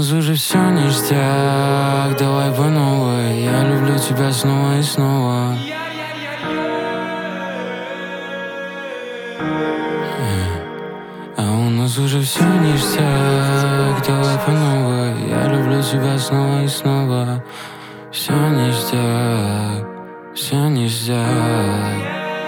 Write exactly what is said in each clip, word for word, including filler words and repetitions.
нас уже все ништяк, давай по новой. Я люблю тебя снова и снова. А у нас уже все ништяк, давай по новой. Я люблю тебя снова и снова. Все ништяк, все ништяк.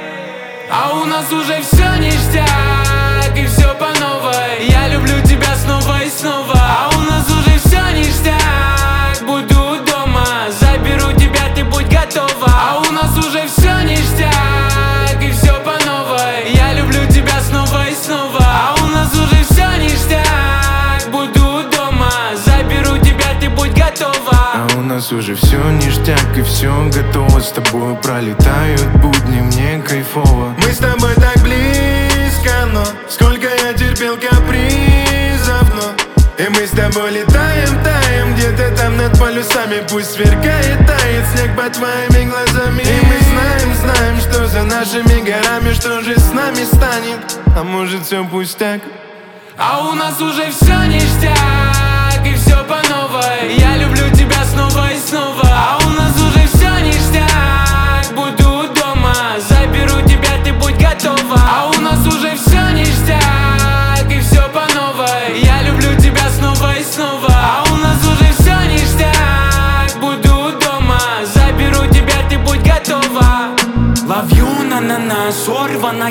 А у нас уже все ништяк, и все по новой. Я люблю тебя снова и снова. А у нас уже все ништяк, буду дома, заберу тебя, ты будь готова. А у нас уже все ништяк, и все по новой. Я люблю тебя снова и снова. А у нас уже все ништяк, буду дома, заберу тебя, ты будь готова. А у нас уже все ништяк и все готово. С тобой пролетают будни, мне кайфово. Мы с тобой так близко, но сколько я терпел капризов, но и мы с тобой летаем, таем где-то там над полюсами. Пусть сверкает, тает снег под твоими глазами. И мы знаем, знаем, что за нашими горами, что же с нами станет. А может все пустяк. А у нас уже все ништяк, и все по новой. Я люблю тебя снова и снова. А у нас уже все ништяк, буду дома, заберу тебя, ты будь готова. А у нас уже все ништяк, и все по новой. Я люблю тебя снова и снова. А у нас уже все ништяк, буду дома, заберу тебя, ты будь готова. Ловью на-на-на, сорванная.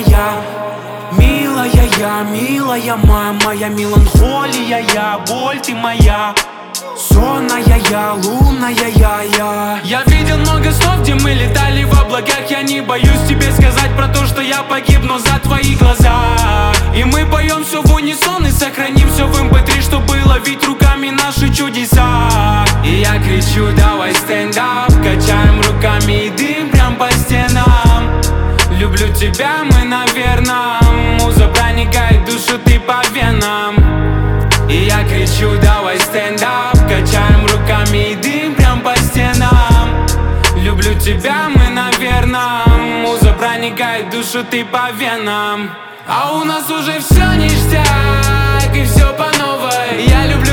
Милая я, милая моя, моя меланхолия я, боль ты моя. Сонная я, лунная я, я. Я видел много снов, где мы летали в облаках. Я не боюсь тебе сказать про то, что я погибну за твои глаза. И мы поем все в унисон и сохраним все в эм пэ три, чтобы ловить руками наши чудеса. И я кричу, давай стендап, качаем руками и дым прям по стенам. Люблю тебя, мы, наверное. Муза проникает в душу, ты по венам. И я кричу, давай стендап, качаем руками и дым прям по стенам. Люблю тебя, мы, наверное. Муза проникает в душу, ты по венам. А у нас уже все ништяк, и все по новой. Я люблю